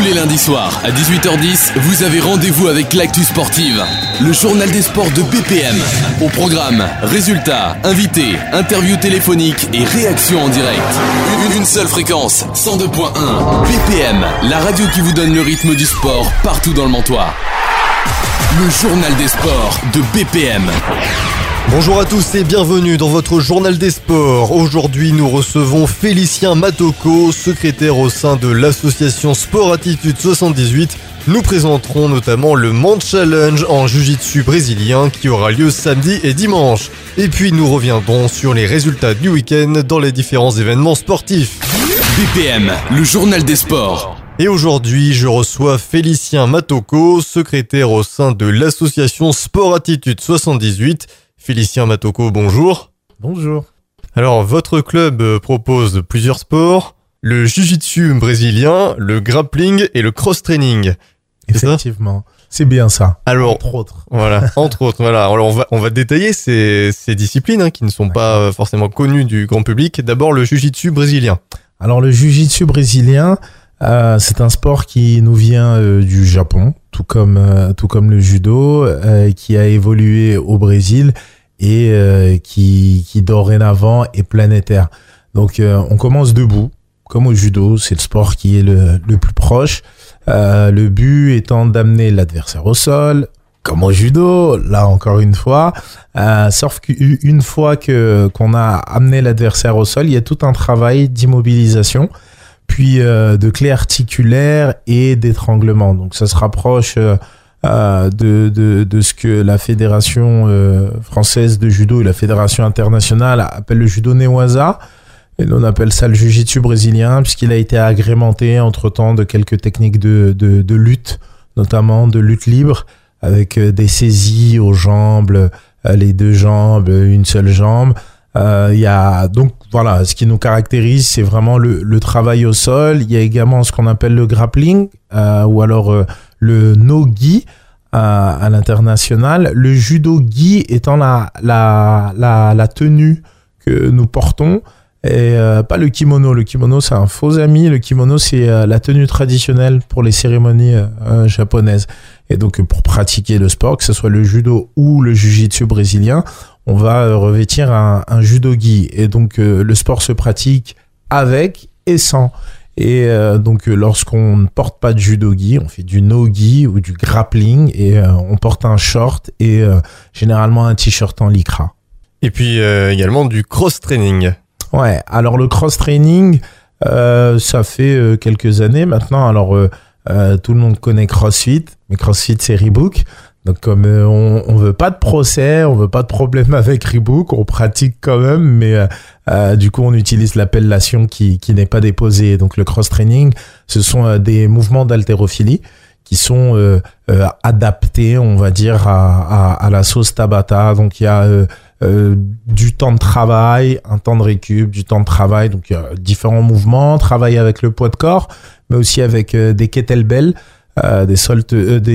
les lundis soirs, à 18h10, vous avez rendez-vous avec l'actu sportive. Le journal des sports de BPM. Au programme, résultats, invités, interviews téléphoniques et réactions en direct. Une seule fréquence, 102.1. BPM, la radio qui vous donne le rythme du sport partout dans le Mantois. Le journal des sports de BPM. Bonjour à tous et bienvenue dans votre journal des sports. Aujourd'hui, nous recevons Félicien Matoko, secrétaire au sein de l'association Sport Attitude 78. Nous présenterons notamment le Mans Challenge en jiu-jitsu brésilien qui aura lieu samedi et dimanche. Et puis nous reviendrons sur les résultats du week-end dans les différents événements sportifs. BPM, le journal des sports. Et aujourd'hui, je reçois Félicien Matoko, secrétaire au sein de l'association Sport Attitude 78. Félicien Matoko, bonjour. Bonjour. Alors, votre club propose plusieurs sports, le jiu-jitsu brésilien, le grappling et le cross-training. Effectivement, c'est bien ça. Alors, entre autres. Voilà, entre autres, voilà. Alors, on va détailler ces disciplines qui ne sont pas forcément connues du grand public. D'abord, le jiu-jitsu brésilien. Alors, le jiu-jitsu brésilien, c'est un sport qui nous vient du Japon, tout comme le judo, qui a évolué au Brésil et qui dorénavant est planétaire. Donc on commence debout, comme au judo, c'est le sport qui est le plus proche. Le but étant d'amener l'adversaire au sol, comme au judo, là encore une fois. Sauf qu'une fois qu'on a amené l'adversaire au sol, il y a tout un travail d'immobilisation, puis de clé articulaire et d'étranglement. Donc ça se rapproche de ce que la fédération française de judo et la fédération internationale appelle le judo Newaza. Et on appelle ça le jiu-jitsu brésilien, puisqu'il a été agrémenté entre-temps de quelques techniques de lutte, notamment de lutte libre, avec des saisies aux jambes, les deux jambes, une seule jambe. Il y a donc voilà, ce qui nous caractérise, c'est vraiment le travail au sol. Il y a également ce qu'on appelle le grappling ou alors le no-gi à l'international. Le judo-gi étant la tenue que nous portons et pas le kimono. Le kimono, c'est un faux ami. Le kimono, c'est la tenue traditionnelle pour les cérémonies japonaises. Et donc pour pratiquer le sport, que ce soit le judo ou le jiu-jitsu brésilien, on va revêtir un judo-gi. Et donc, le sport se pratique avec et sans. Et donc, lorsqu'on ne porte pas de judo-gi, on fait du no-gi ou du grappling. Et on porte un short et généralement un t-shirt en lycra. Et puis, également du cross-training. Ouais, alors le cross-training, ça fait quelques années maintenant. Alors, tout le monde connaît CrossFit. Mais CrossFit, c'est Reebok. Donc comme on veut pas de procès, on veut pas de problème avec Reebok, on pratique quand même, mais du coup on utilise l'appellation qui n'est pas déposée. Donc le cross-training, ce sont des mouvements d'haltérophilie qui sont adaptés, on va dire, à la sauce Tabata. Donc il y a du temps de travail, un temps de récup, du temps de travail, donc il y a différents mouvements, travail avec le poids de corps, mais aussi avec des kettlebells. Des sortes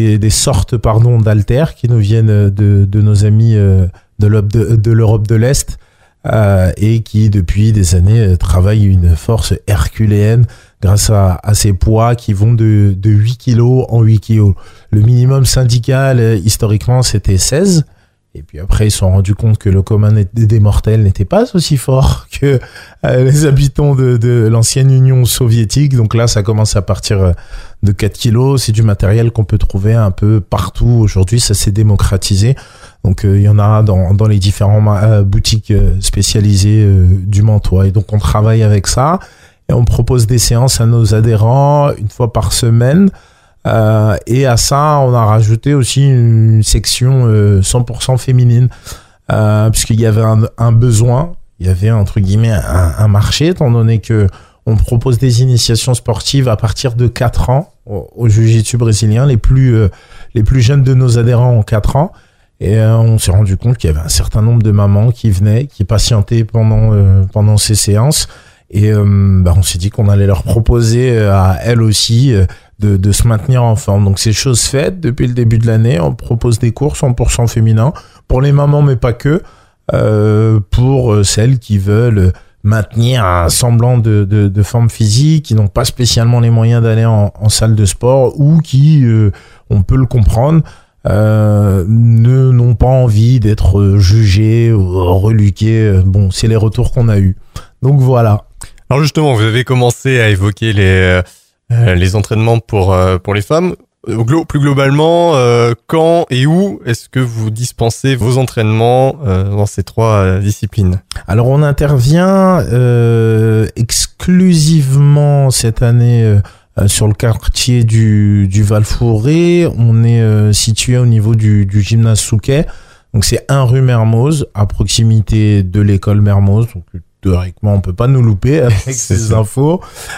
d'haltères qui nous viennent de nos amis de l'Europe de l'Est et qui depuis des années travaillent une force herculéenne grâce à ces poids qui vont de 8 kilos en 8 kilos. Le minimum syndical historiquement c'était 16. Et puis après, ils se sont rendus compte que le commun des mortels n'était pas aussi fort que les habitants de l'ancienne Union soviétique. Donc là, ça commence à partir de 4 kilos. C'est du matériel qu'on peut trouver un peu partout. Aujourd'hui, ça s'est démocratisé. Donc il y en a dans les différentes boutiques spécialisées du Mantois. Et donc on travaille avec ça. Et on propose des séances à nos adhérents une fois par semaine. Et à ça, on a rajouté aussi une section 100% féminine, puisqu'il y avait un besoin, il y avait entre guillemets un marché, étant donné que on propose des initiations sportives à partir de 4 ans au jiu-jitsu brésilien. Les plus jeunes de nos adhérents ont 4 ans. Et on s'est rendu compte qu'il y avait un certain nombre de mamans qui venaient, qui patientaient pendant ces séances. Et on s'est dit qu'on allait leur proposer à elles aussi de se maintenir en forme. Donc c'est chose faite. Depuis le début de l'année, on propose des cours 100% féminins pour les mamans, mais pas que, pour celles qui veulent maintenir un semblant de forme physique, qui n'ont pas spécialement les moyens d'aller en salle de sport ou qui, on peut le comprendre, n'ont pas envie d'être jugés ou reluqués. Bon, c'est les retours qu'on a eus. Donc voilà. Alors justement, vous avez commencé à évoquer les entraînements pour les femmes. Plus globalement, quand et où est-ce que vous dispensez vos entraînements dans ces 3 disciplines? Alors on intervient exclusivement cette année sur le quartier du Val-Fouré. On est situé au niveau du gymnase Souquet. Donc c'est 1 rue Mermoz, à proximité de l'école Mermoz. Donc théoriquement, on peut pas nous louper avec ces infos.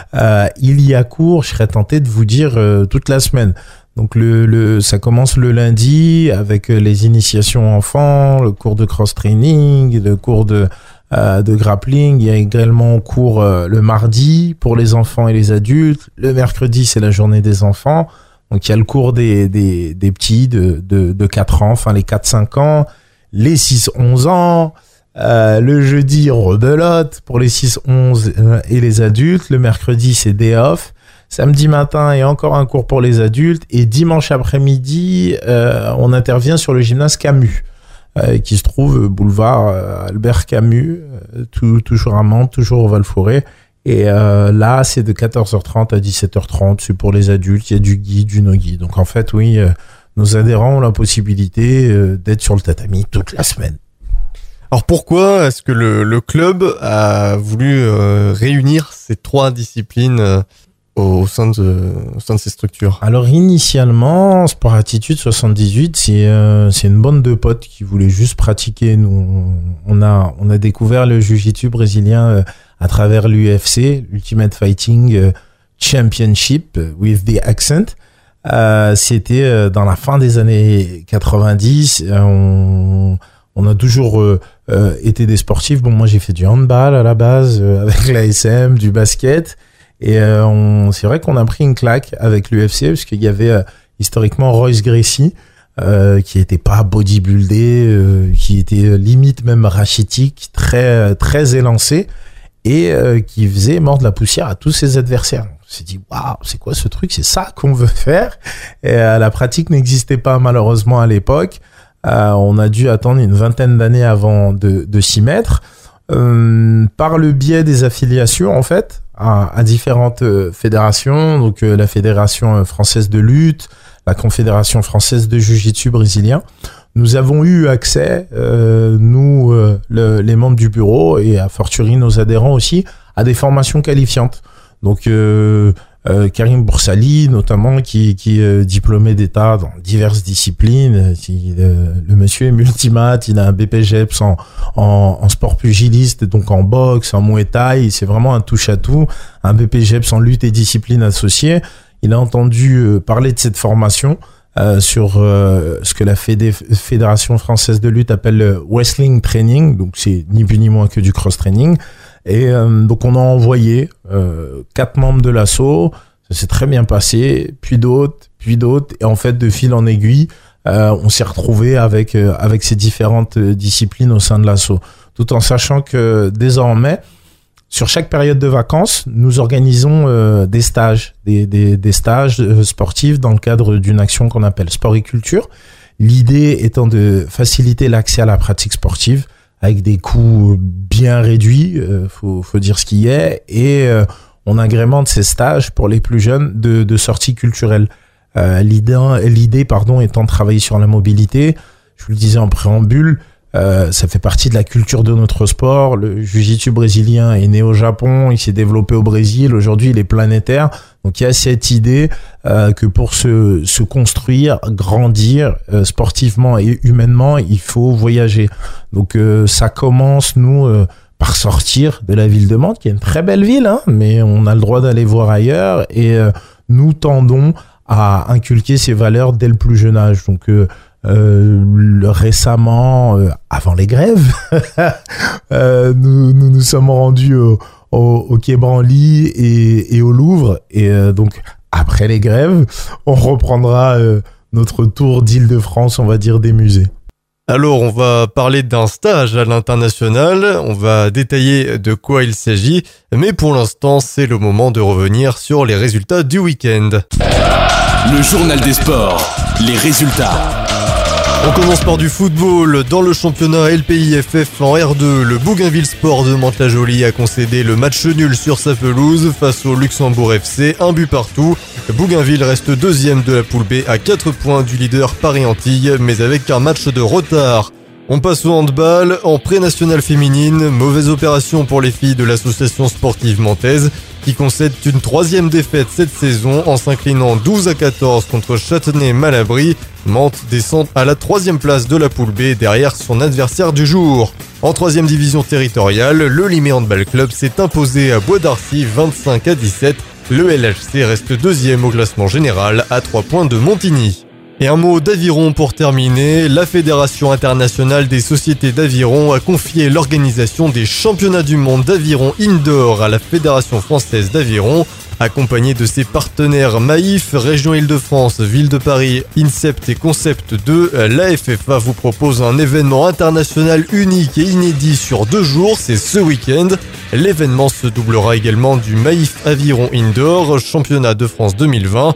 Il y a cours, je serais tenté de vous dire, toute la semaine. Donc ça commence le lundi avec les initiations enfants, le cours de cross-training, le cours de grappling. Il y a également cours le mardi pour les enfants et les adultes. Le mercredi, c'est la journée des enfants. Donc il y a le cours des petits de 4 ans, enfin les 4-5 ans, les 6-11 ans. Le jeudi, rebelote pour les 6-11 et les adultes. Le mercredi, c'est day off. Samedi matin, il y a encore un cours pour les adultes. Et dimanche après-midi, on intervient sur le gymnase Camus, qui se trouve boulevard Albert Camus, toujours à Mantes, toujours au Val-Fouré. Et là, c'est de 14h30 à 17h30. C'est pour les adultes. Il y a du guide, du no-guide. Donc en fait, oui, nos adhérents ont la possibilité d'être sur le tatami toute la semaine. Alors pourquoi est-ce que le club a voulu réunir ces 3 disciplines au sein de ces structures? Alors initialement, Sport Attitude 78, c'est une bande de potes qui voulaient juste pratiquer. Nous, on a découvert le jiu-jitsu brésilien à travers l'UFC, Ultimate Fighting Championship with the accent. C'était dans la fin des années 90. On a toujours été des sportifs. Bon, moi j'ai fait du handball à la base avec l'ASM, du basket. Et c'est vrai qu'on a pris une claque avec l'UFC parce qu'il y avait historiquement Royce Gracie qui était pas bodybuildé, qui était limite même rachitique, très élancé et qui faisait mordre la poussière à tous ses adversaires. On s'est dit waouh, c'est quoi ce truc? C'est ça qu'on veut faire. Et la pratique n'existait pas malheureusement à l'époque. On a dû attendre une 20aine d'années avant de s'y mettre. Par le biais des affiliations en fait à différentes fédérations, donc la Fédération française de lutte, la Confédération française de jiu-jitsu brésilien, nous avons eu accès, les membres du bureau et a fortiori nos adhérents aussi, à des formations qualifiantes. Donc Karim Boursali notamment qui est diplômé d'État dans diverses disciplines. Le monsieur est multimate, il a un BPGEPS en sport pugiliste, donc en boxe, en muay thai. C'est vraiment un touche-à-tout, un BPGEPS en lutte et discipline associée. Il a entendu parler de cette formation sur ce que la Fédération française de lutte appelle le wrestling training, donc c'est ni plus ni moins que du cross-training. Et donc on a envoyé 4 membres de l'assaut, ça s'est très bien passé, puis d'autres, et en fait de fil en aiguille, on s'est retrouvé avec ces différentes disciplines au sein de l'assaut, tout en sachant que désormais, sur chaque période de vacances, nous organisons des stages, des stages sportifs dans le cadre d'une action qu'on appelle Sport et Culture. L'idée étant de faciliter l'accès à la pratique sportive, avec des coûts bien réduits, faut dire ce qui est, et on agrémente ces stages pour les plus jeunes de sorties culturelles. L'idée étant de travailler sur la mobilité. Je vous le disais en préambule, ça fait partie de la culture de notre sport. Le jiu-jitsu brésilien est né au Japon, il s'est développé au Brésil, aujourd'hui il est planétaire. Donc il y a cette idée que pour se construire, grandir sportivement et humainement, il faut voyager. Donc ça commence, nous, par sortir de la ville de Mantes, qui est une très belle ville, hein, mais on a le droit d'aller voir ailleurs et nous tendons à inculquer ces valeurs dès le plus jeune âge. Donc récemment, avant les grèves, nous sommes rendus au Quai Branly et au Louvre. Et donc, après les grèves, on reprendra notre tour d'Île-de-France, on va dire, des musées. Alors, on va parler d'un stage à l'international, on va détailler de quoi il s'agit, mais pour l'instant, c'est le moment de revenir sur les résultats du week-end. Le journal des sports, les résultats. On commence par du football. Dans le championnat LPIFF en R2, le Bougainville Sport de Mantes-la-Jolie a concédé le match nul sur sa pelouse face au Luxembourg FC, 1 but partout. Bougainville reste deuxième de la poule B à 4 points du leader Paris-Antilles, mais avec un match de retard. On passe au handball, en pré-nationale féminine, mauvaise opération pour les filles de l'association sportive mantaise qui concèdent une 3e défaite cette saison en s'inclinant 12-14 contre Châtenay-Malabry. Mantes descend à la 3e place de la poule B derrière son adversaire du jour. En 3e division territoriale, le Limay Handball Club s'est imposé à Bois d'Arcy 25-17. Le LHC reste 2e au classement général à 3 points de Montigny. Et un mot d'aviron pour terminer, la Fédération internationale des sociétés d'aviron a confié l'organisation des championnats du monde d'aviron indoor à la Fédération française d'aviron. Accompagné de ses partenaires Maïf, Région Île-de-France, Ville de Paris, Incept et Concept 2, la FFA vous propose un événement international unique et inédit sur 2 jours, c'est ce week-end. L'événement se doublera également du Maïf Aviron Indoor, championnat de France 2020.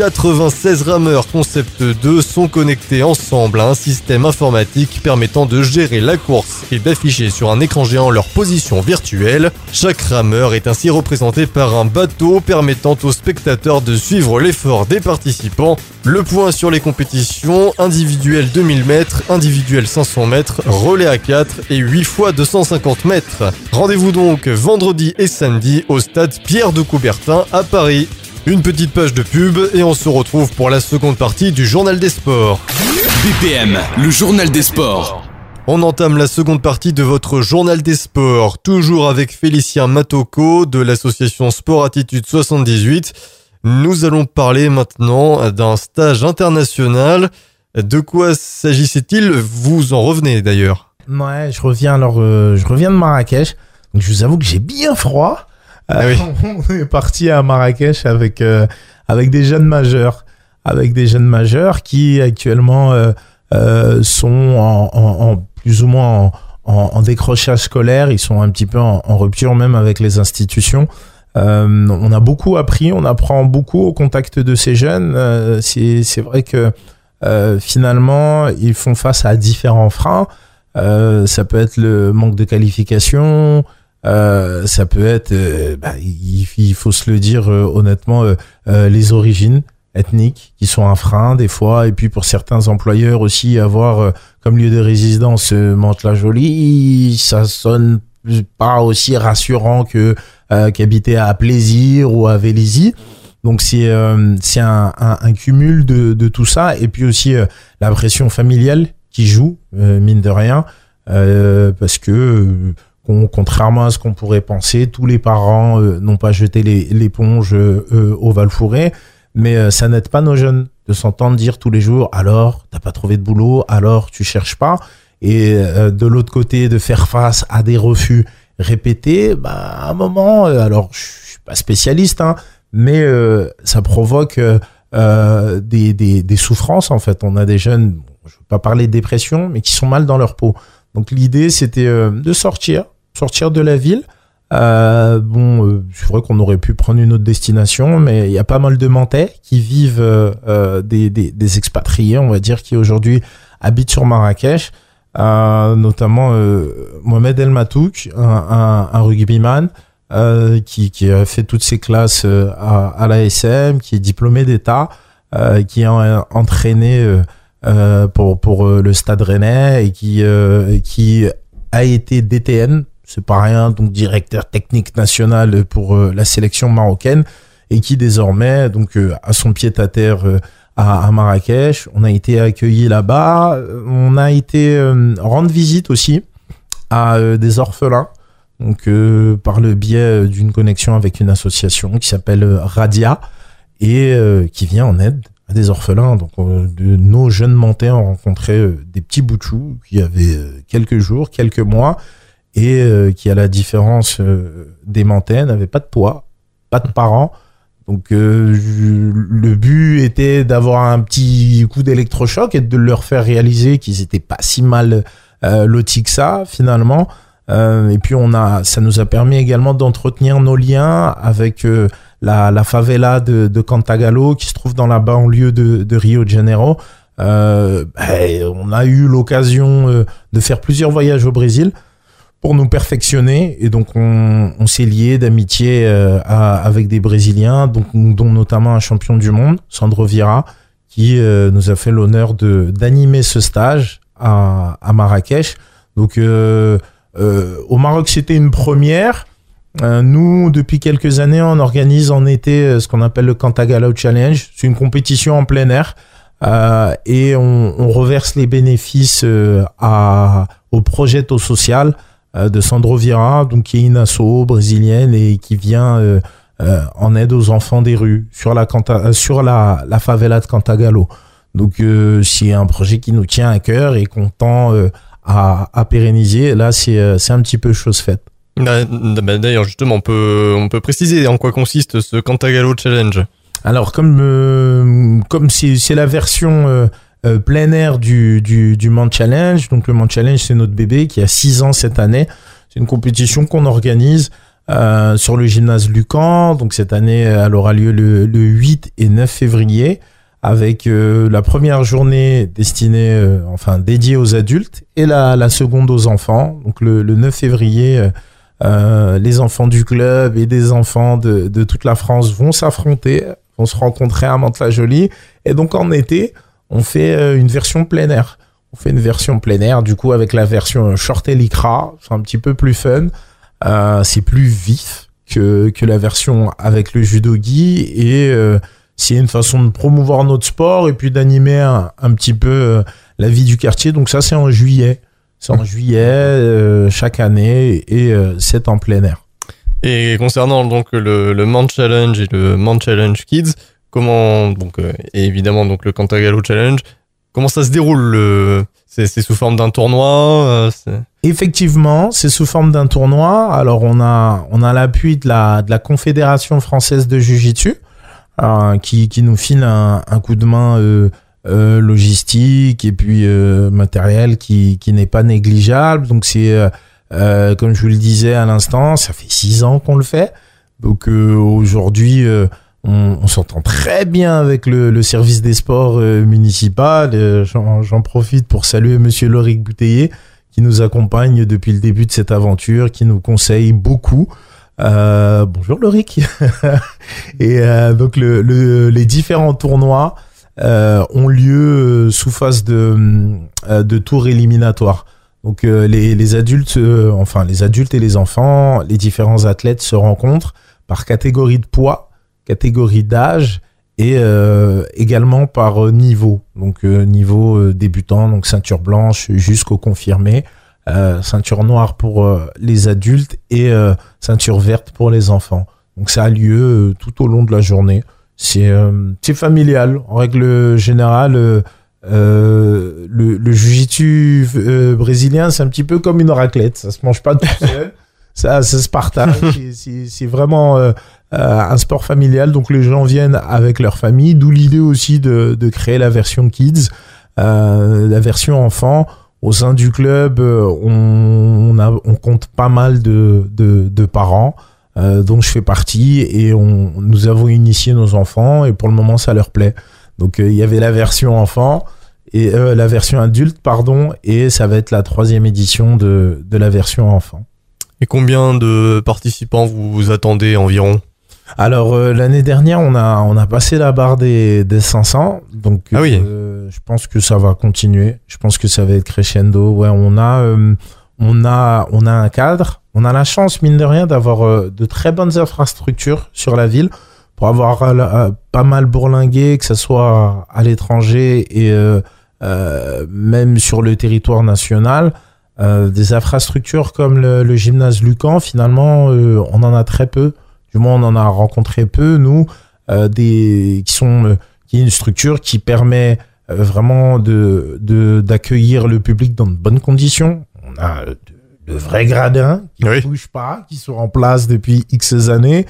96 rameurs Concept 2 sont connectés ensemble à un système informatique permettant de gérer la course et d'afficher sur un écran géant leur position virtuelle. Chaque rameur est ainsi représenté par un bateau permettant aux spectateurs de suivre l'effort des participants. Le point sur les compétitions, individuel 2000 mètres, individuel 500 mètres, relais à 4 et 8 fois 250 mètres. Rendez-vous donc vendredi et samedi au stade Pierre de Coubertin à Paris. Une petite page de pub et on se retrouve pour la seconde partie du Journal des Sports. BPM, le journal des sports. On entame la seconde partie de votre Journal des Sports, toujours avec Félicien Matoko de l'association Sport Attitude 78. Nous allons parler maintenant d'un stage international. De quoi s'agissait-il? Vous en revenez d'ailleurs. Ouais, je reviens de Marrakech. Donc je vous avoue que j'ai bien froid. Oui. On est parti à Marrakech avec des jeunes majeurs, qui actuellement sont en plus ou moins en décrochage scolaire. Ils sont un petit peu en rupture même avec les institutions. On a beaucoup appris, on apprend beaucoup au contact de ces jeunes. C'est vrai que finalement ils font face à différents freins. Ça peut être le manque de qualification. Ça peut être, il faut se le dire honnêtement, les origines ethniques qui sont un frein des fois, et puis pour certains employeurs aussi avoir comme lieu de résidence Mantes-la-Jolie, ça sonne pas aussi rassurant que qu'habiter à Plaisir ou à Vélizy. Donc c'est un cumul de tout ça, et puis aussi la pression familiale qui joue mine de rien, parce que contrairement à ce qu'on pourrait penser, tous les parents n'ont pas jeté l'éponge au Val-Fouré, mais ça n'aide pas nos jeunes de s'entendre dire tous les jours « alors, t'as pas trouvé de boulot, alors tu cherches pas ». Et de l'autre côté, de faire face à des refus répétés, à un moment, alors je suis pas spécialiste, mais ça provoque des souffrances en fait. On a des jeunes, je veux pas parler de dépression, mais qui sont mal dans leur peau. Donc l'idée, c'était de sortir de la ville. C'est vrai qu'on aurait pu prendre une autre destination, mais il y a pas mal de Mantais qui vivent des expatriés, on va dire, qui aujourd'hui habitent sur Marrakech, notamment Mohamed El Matouk, un rugbyman qui a fait toutes ses classes à l'ASM, qui est diplômé d'État, qui a entraîné pour le Stade Rennais et qui a été DTN, c'est pas rien, donc directeur technique national pour la sélection marocaine, et qui désormais donc a son pied-à-terre à Marrakech. On a été accueillis là-bas, on a été rendre visite aussi à des orphelins, donc par le biais d'une connexion avec une association qui s'appelle Radia et qui vient en aide à des orphelins. Donc nos jeunes Mantais ont rencontré des petits bouts de chou qui avaient quelques jours, quelques mois, et qui, à la différence des Mantais, n'avaient pas de toit, pas de parents, Donc le but était d'avoir un petit coup d'électrochoc et de leur faire réaliser qu'ils étaient pas si mal lotis que ça finalement. Et puis ça nous a permis également d'entretenir nos liens avec la favela de Cantagalo qui se trouve dans la banlieue de Rio de Janeiro. On a eu l'occasion de faire plusieurs voyages au Brésil pour nous perfectionner, et donc on s'est lié d'amitié avec des Brésiliens, dont notamment un champion du monde, Sandro Vieira, qui nous a fait l'honneur d'animer ce stage à Marrakech. Donc au Maroc, c'était une première. Nous, depuis quelques années, on organise en été ce qu'on appelle le Cantagalo Challenge. C'est une compétition en plein air. Et on reverse les bénéfices au Progetto Social de Sandro Vieira, donc qui est une asso brésilienne et qui vient en aide aux enfants des rues sur la favela de Cantagalo. Donc c'est un projet qui nous tient à cœur et qu'on tend à pérenniser. Là, c'est un petit peu chose faite. D'ailleurs, justement, on peut préciser en quoi consiste ce Cantagalo Challenge. Alors, comme c'est la version plein air du Mans Challenge, donc le Mans Challenge, c'est notre bébé qui a 6 ans cette année. C'est une compétition qu'on organise sur le gymnase Lucan. Donc cette année, elle aura lieu le 8 et 9 février avec la première journée dédiée aux adultes et la seconde aux enfants. Donc le 9 février, les enfants du club et des enfants de toute la France vont s'affronter, vont se rencontrer à Mantes-la-Jolie. Et donc en été, on fait une version plein air. On fait une version plein air, du coup, avec la version short et lycra. C'est un petit peu plus fun. C'est plus vif que la version avec le judogi. Et c'est une façon de promouvoir notre sport et puis d'animer un petit peu la vie du quartier. Donc ça, c'est en juillet. C'est en juillet chaque année et c'est en plein air. Et concernant donc le Mans Challenge et le Mans Challenge Kids, et évidemment donc le Cantagalo Challenge, comment ça se déroule c'est sous forme d'un tournoi Effectivement, c'est sous forme d'un tournoi. Alors on a l'appui de la Confédération française de Jiu-Jitsu qui nous file un coup de main logistique et puis matériel qui n'est pas négligeable. Donc c'est comme je vous le disais à l'instant, ça fait 6 ans qu'on le fait. Donc aujourd'hui, on s'entend très bien avec le service des sports municipal. J'en profite pour saluer Monsieur Loric Bouteiller qui nous accompagne depuis le début de cette aventure, qui nous conseille beaucoup. Bonjour Loric. Et donc les différents tournois ont lieu sous phase de tours éliminatoires. Donc les adultes et les enfants, les différents athlètes se rencontrent par catégorie de poids, catégorie d'âge et également par niveau. Donc niveau débutant, donc ceinture blanche jusqu'au confirmé, ceinture noire pour les adultes et ceinture verte pour les enfants. Donc ça a lieu tout au long de la journée. C'est familial. En règle générale, le jiu-jitsu brésilien, c'est un petit peu comme une raclette. Ça se mange pas tout seul. Ça se partage. C'est vraiment un sport familial. Donc les gens viennent avec leur famille. D'où l'idée aussi de créer la version kids, la version enfant. Au sein du club, on compte pas mal de parents. Dont je fais partie et nous avons initié nos enfants et pour le moment ça leur plaît. Donc il y avait la version enfant et la version adulte et ça va être la 3e édition de la version enfant. Et combien de participants vous attendez environ? Alors l'année dernière on a passé la barre des 500, donc oui. Je pense que ça va continuer. Je pense que ça va être crescendo. Ouais, on a un cadre. On a la chance, mine de rien, d'avoir de très bonnes infrastructures sur la ville pour avoir pas mal bourlingué, que ce soit à l'étranger et même sur le territoire national. Des infrastructures comme le gymnase Lucan, finalement, on en a très peu. Du moins, on en a rencontré peu, nous, qui est une structure qui permet vraiment d'accueillir le public dans de bonnes conditions. On a de vrais gradins qui ne bougent pas, qui sont en place depuis X années.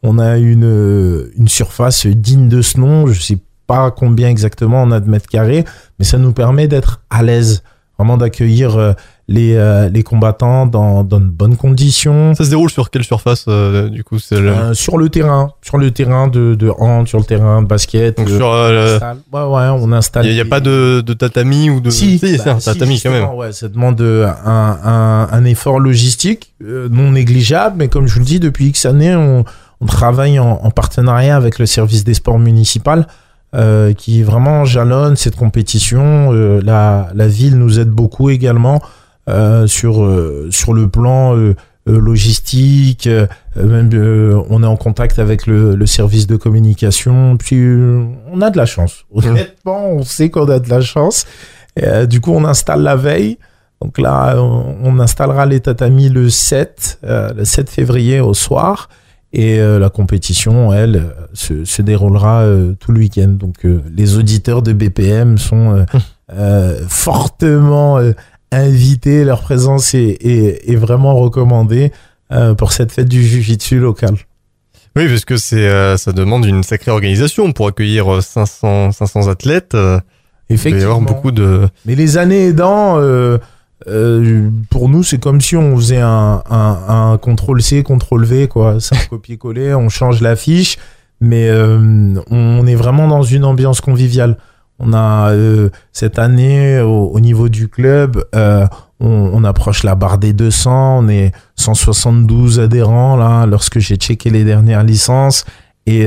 on a une surface digne de ce nom. Je sais pas combien exactement on a de mètres carrés, mais ça nous permet d'être à l'aise, vraiment d'accueillir les combattants dans de bonnes conditions. Ça se déroule sur quelle surface du coup sur le terrain de hand, sur le terrain de basket. Donc on installe. Il n'y a pas de tatami ou de. Si, c'est un tatami quand même. Ouais, ça demande un effort logistique non négligeable, mais comme je vous le dis, depuis X années, on travaille en partenariat avec le service des sports municipal. Qui vraiment jalonne cette compétition. La ville nous aide beaucoup également sur le plan logistique. Même on est en contact avec le service de communication. Puis on a de la chance. Honnêtement, on sait qu'on a de la chance. Du coup, on installe la veille. Donc là, on installera les tatamis le 7 février au soir. Et la compétition, elle, se déroulera tout le week-end. Donc, les auditeurs de BPM sont fortement invités. Leur présence est vraiment recommandée pour cette fête du jiu-jitsu local. Oui, parce que ça demande une sacrée organisation pour accueillir 500 athlètes. Effectivement. Il va y avoir beaucoup de... Mais les années aidant... pour nous, c'est comme si on faisait un CTRL-C, CTRL-V, quoi. C'est un copier-coller, on change la fiche, mais on est vraiment dans une ambiance conviviale. On a cette année, au niveau du club, on approche la barre des 200, on est 172 adhérents, là, lorsque j'ai checké les dernières licences, et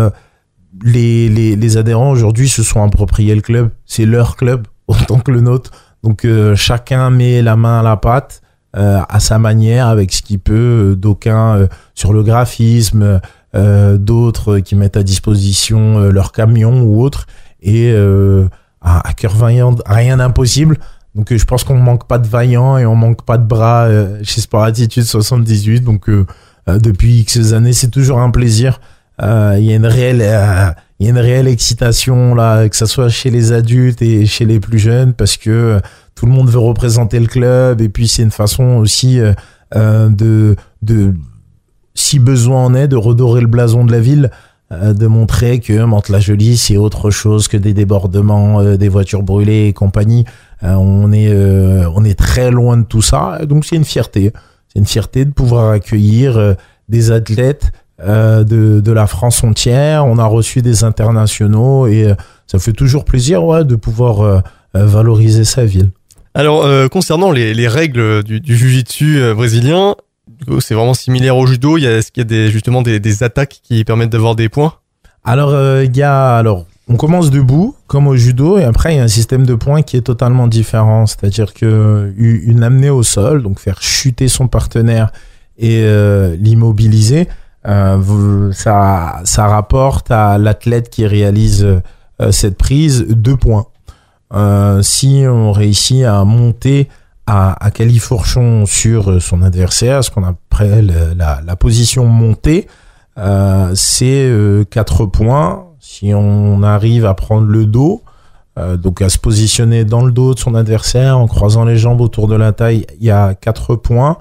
les adhérents aujourd'hui se sont appropriés le club. C'est leur club, autant que le nôtre. Donc chacun met la main à la pâte à sa manière, avec ce qu'il peut. D'aucuns sur le graphisme, d'autres qui mettent à disposition leur camion ou autre. Et à cœur vaillant, rien d'impossible. Donc je pense qu'on manque pas de vaillants et on manque pas de bras chez Sport Attitude 78. Donc depuis X années, c'est toujours un plaisir. Il y a une réelle excitation là, que ça soit chez les adultes et chez les plus jeunes, parce que tout le monde veut représenter le club, et puis c'est une façon aussi de si besoin en est, de redorer le blason de la ville, de montrer que Mantes-la-Jolie c'est autre chose que des débordements, des voitures brûlées et compagnie. On est très loin de tout ça, donc c'est une fierté de pouvoir accueillir des athlètes de la France entière. On a reçu des internationaux et ça fait toujours plaisir de pouvoir valoriser sa ville. Alors concernant les règles du jiu-jitsu brésilien, c'est vraiment similaire au judo. Est-ce qu'il y a justement des attaques qui permettent d'avoir des points? Alors on commence debout comme au judo, et après il y a un système de points qui est totalement différent, c'est-à-dire que une amenée au sol, donc faire chuter son partenaire et l'immobiliser, ça rapporte à l'athlète qui réalise cette prise 2 points. Si on réussit à monter à califourchon sur son adversaire, ce qu'on appelle la position montée, c'est 4 points. Si on arrive à prendre le dos, donc à se positionner dans le dos de son adversaire en croisant les jambes autour de la taille, il y a 4 points.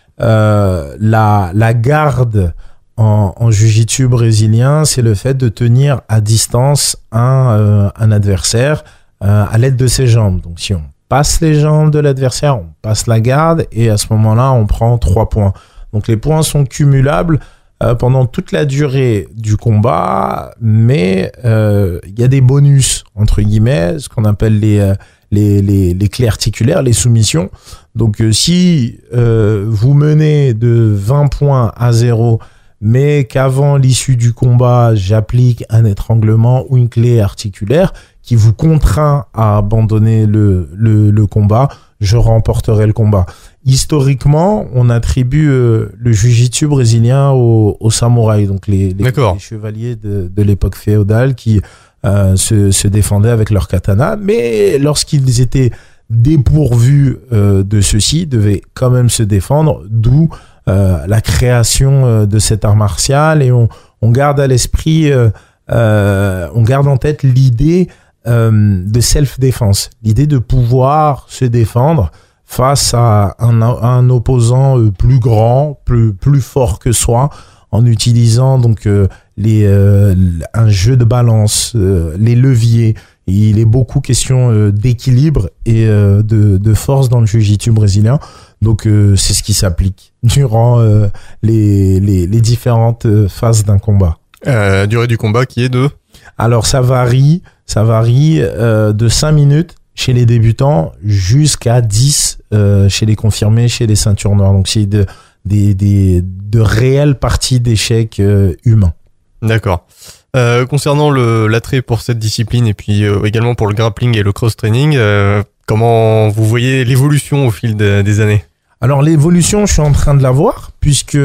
La garde en jiu-jitsu brésilien, c'est le fait de tenir à distance un adversaire à l'aide de ses jambes. Donc si on passe les jambes de l'adversaire, on passe la garde, et à ce moment-là, on prend 3 points. Donc les points sont cumulables pendant toute la durée du combat, mais il y a des bonus, entre guillemets, ce qu'on appelle les clés articulaires, les soumissions. Donc si vous menez de 20 points à 0, mais qu'avant l'issue du combat, j'applique un étranglement ou une clé articulaire qui vous contraint à abandonner le combat, je remporterai le combat. Historiquement, on attribue le jiu-jitsu brésilien aux samouraïs, donc les chevaliers de l'époque féodale qui se défendaient avec leur katana, mais lorsqu'ils étaient dépourvus de ceci, devaient quand même se défendre, d'où la création de cet art martial. Et on garde à l'esprit, on garde en tête l'idée de self-défense, l'idée de pouvoir se défendre face à un opposant plus grand, plus fort que soi, en utilisant donc un jeu de balance, les leviers. Il est beaucoup question d'équilibre et de force dans le jiu-jitsu brésilien. Donc c'est ce qui s'applique durant les différentes phases d'un combat. Durée du combat qui est de... Alors ça varie de 5 minutes chez les débutants jusqu'à 10 chez les confirmés, chez les ceintures noires. Donc c'est de réelles parties d'échecs humains. D'accord. Concernant l'attrait pour cette discipline et puis également pour le grappling et le cross-training, comment vous voyez l'évolution au fil des années ? Alors l'évolution, je suis en train de la voir puisque il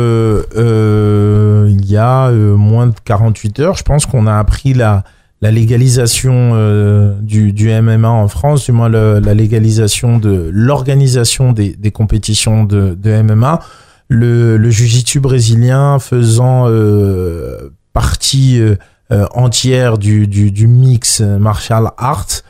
y a moins de 48 heures, je pense qu'on a appris la légalisation du MMA en France, du moins la légalisation de l'organisation des compétitions de MMA. Le jiu-jitsu brésilien faisant partie entière du mix martial arts,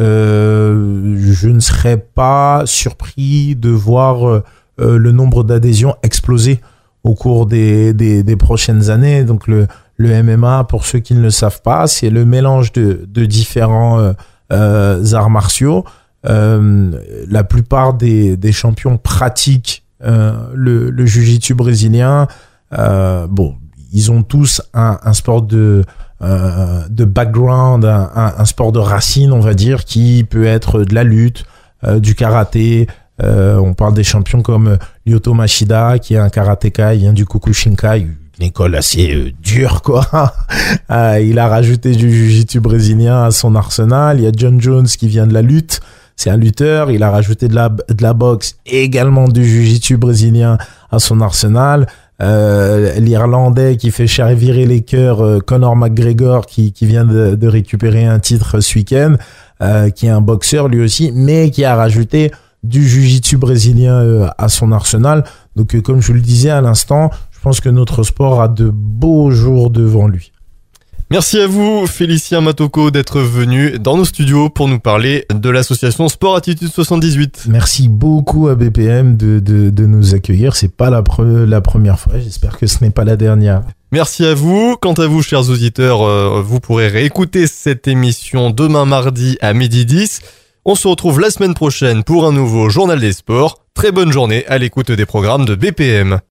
je ne serais pas surpris de voir le nombre d'adhésions exploser au cours des prochaines années. Donc le MMA, pour ceux qui ne le savent pas, c'est le mélange de différents arts martiaux. La plupart des champions pratiquent le jiu-jitsu brésilien. Ils ont tous un sport de background, un sport de racine, on va dire, qui peut être de la lutte, du karaté. On parle des champions comme Lyoto Machida, qui est un karatéka, il vient du Kukushinkai, une école assez dure, quoi. Il a rajouté du jiu-jitsu brésilien à son arsenal. Il y a John Jones qui vient de la lutte. C'est un lutteur. Il a rajouté de la boxe et également du jiu-jitsu brésilien à son arsenal. L'Irlandais qui fait chavirer les cœurs, Conor McGregor, qui vient de récupérer un titre ce week-end, qui est un boxeur lui aussi, mais qui a rajouté du jiu-jitsu brésilien à son arsenal. Donc comme je vous le disais à l'instant, je pense que notre sport a de beaux jours devant lui. Merci à vous, Félicien Matoko, d'être venu dans nos studios pour nous parler de l'association Sport Attitude 78. Merci beaucoup à BPM de nous accueillir. C'est pas la première fois. J'espère que ce n'est pas la dernière. Merci à vous. Quant à vous, chers auditeurs, vous pourrez réécouter cette émission demain mardi à 12h10. On se retrouve la semaine prochaine pour un nouveau journal des sports. Très bonne journée à l'écoute des programmes de BPM.